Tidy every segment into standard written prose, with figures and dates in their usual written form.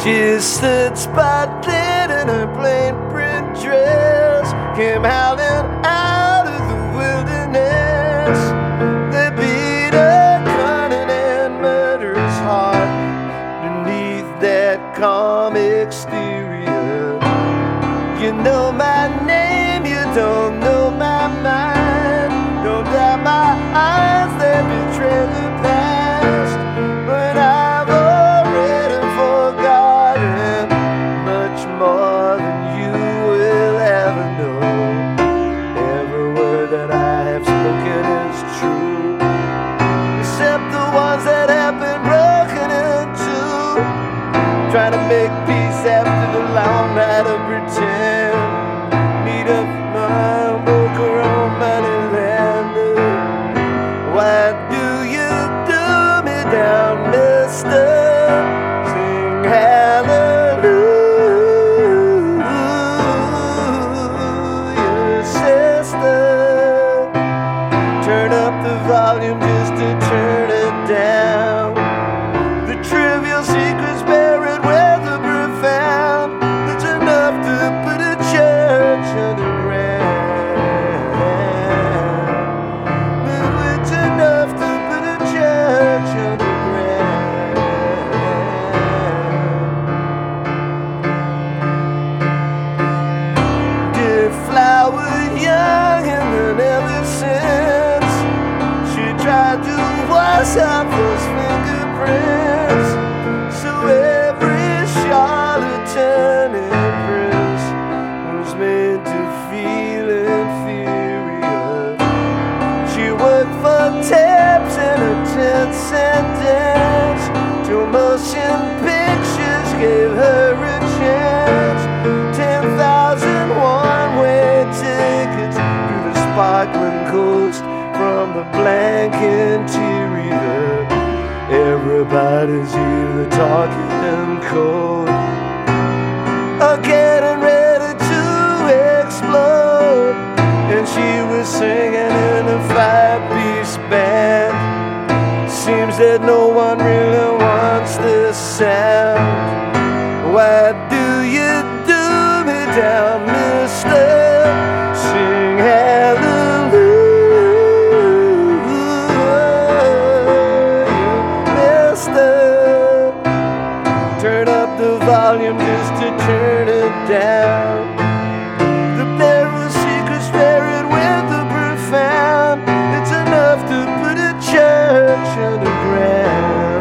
She stood spotlit in her plain print dress, came howling out of the wilderness. They beat her cunning and murderous heart beneath that calm exterior. You know my name, you don't know my mind. Don't doubt my eyes, they betray the past. But I've already forgotten much more than you will ever know. Every word that I have spoken is true, except the ones that have been broken into. Trying to make peace after the long night of pretend. Need up my broker on money lander. Why do you do me down, mister? Sing hallelujah, sister. Turn up the volume just to turn it down. The trivial secrets buried where the profound. It's enough to put a church underground. It's enough to put a church underground. Dear flower, young and then ever since, she tried to wash off those fingerprints. So every charlatan empress was made to feel inferior. She worked for tips and a 10-cent dance till motion pictures gave her a chance. 10,000 one-way tickets through the sparkling coast from the blank interior. Everybody's either talking in code or getting ready to explode. And she was singing in a 5-piece band. Seems that no one really wants this sound. Why do you do me down, mister? Sing hallelujah, turn up the volume just to turn it down. The barrel secrets buried with the profound. It's enough to put a church underground.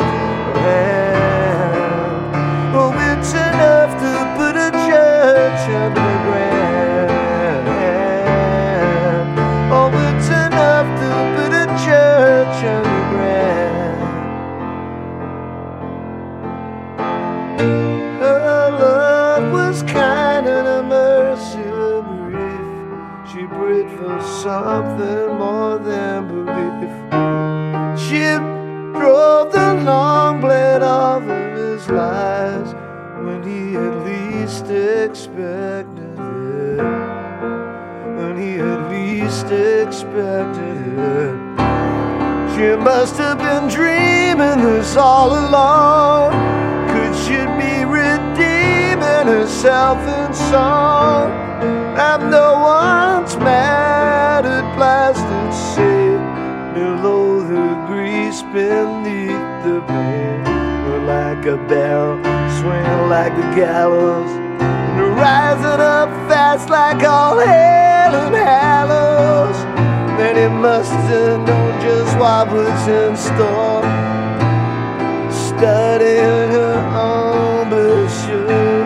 Oh, it's enough to put a church underground. Oh, it's enough to put a church underground. Her love was kind and a mercy brief. She prayed for something more than belief. She drove the long blade off of his lies when he at least expected it. When he at least expected it. She must have been dreaming this all along. Could she be redeeming herself in song? I'm no one's mad at plastic sea below the grease beneath the pain. We're like a barrel swinging like the gallows, and rising up fast like all Hail and Hallows. Then he must have known just what was in store, studying her embouchure.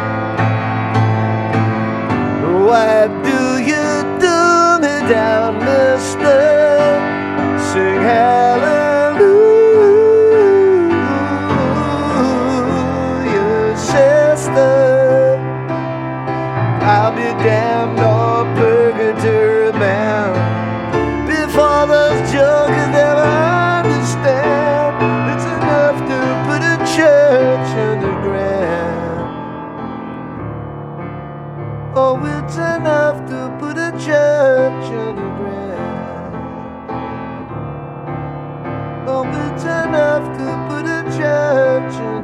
Why do you do me down, mister? Sing hallelujah, sister. I'll be damned or purgatory bound before those jokers ever understand. It's enough to put a church underground. Oh, it's enough to put a church underground. Oh, it's enough to put a church underground.